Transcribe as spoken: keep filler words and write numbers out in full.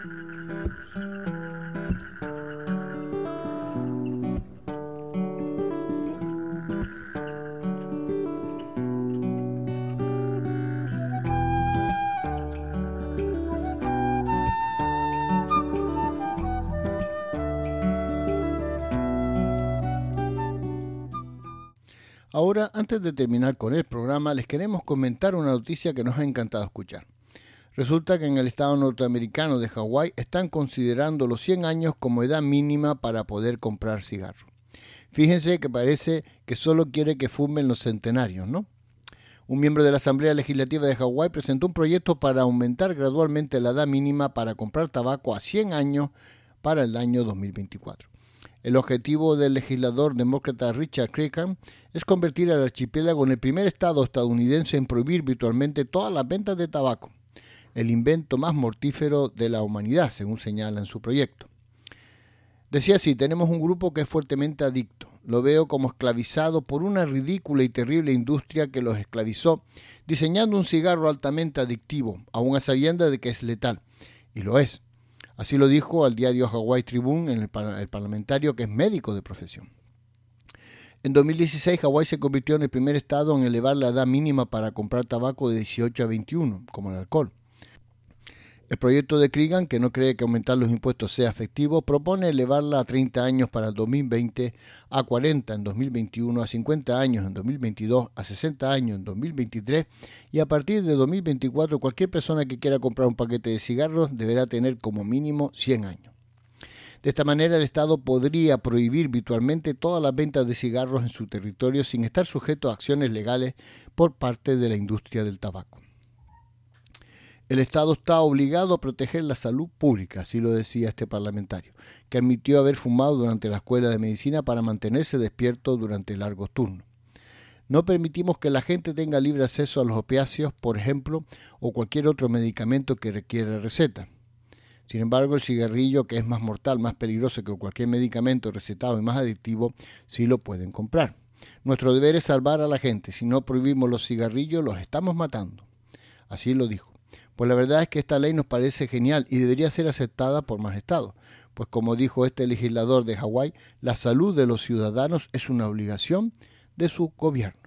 Ahora, antes de terminar con el programa, les queremos comentar una noticia que nos ha encantado escuchar. Resulta que en el estado norteamericano de Hawái están considerando los cien años como edad mínima para poder comprar cigarros. Fíjense que parece que solo quiere que fumen los centenarios, ¿no? Un miembro de la Asamblea Legislativa de Hawái presentó un proyecto para aumentar gradualmente la edad mínima para comprar tabaco a cien años para el año dos mil veinticuatro. El objetivo del legislador demócrata Richard Creagan es convertir al archipiélago en el primer estado estadounidense en prohibir virtualmente todas las ventas de tabaco, el invento más mortífero de la humanidad, según señala en su proyecto. Decía así: tenemos un grupo que es fuertemente adicto. Lo veo como esclavizado por una ridícula y terrible industria que los esclavizó, diseñando un cigarro altamente adictivo, aun a sabiendas de que es letal. Y lo es. Así lo dijo al diario Hawaii Tribune el, par- el parlamentario que es médico de profesión. En dos mil dieciséis, Hawái se convirtió en el primer estado en elevar la edad mínima para comprar tabaco de dieciocho a veintiuno, como el alcohol. El proyecto de Creagan, que no cree que aumentar los impuestos sea efectivo, propone elevarla a treinta años para el dos mil veinte, a cuarenta en dos mil veintiuno, a cincuenta años en dos mil veintidós, a sesenta años en dos mil veintitrés y a partir de dos mil veinticuatro cualquier persona que quiera comprar un paquete de cigarros deberá tener como mínimo cien años. De esta manera el Estado podría prohibir virtualmente todas las ventas de cigarros en su territorio sin estar sujeto a acciones legales por parte de la industria del tabaco. El Estado está obligado a proteger la salud pública, así lo decía este parlamentario, que admitió haber fumado durante la escuela de medicina para mantenerse despierto durante largos turnos. No permitimos que la gente tenga libre acceso a los opiáceos, por ejemplo, o cualquier otro medicamento que requiera receta. Sin embargo, el cigarrillo, que es más mortal, más peligroso que cualquier medicamento recetado y más adictivo, sí lo pueden comprar. Nuestro deber es salvar a la gente. Si no prohibimos los cigarrillos, los estamos matando. Así lo dijo. Pues la verdad es que esta ley nos parece genial y debería ser aceptada por más estados, pues como dijo este legislador de Hawái, la salud de los ciudadanos es una obligación de su gobierno.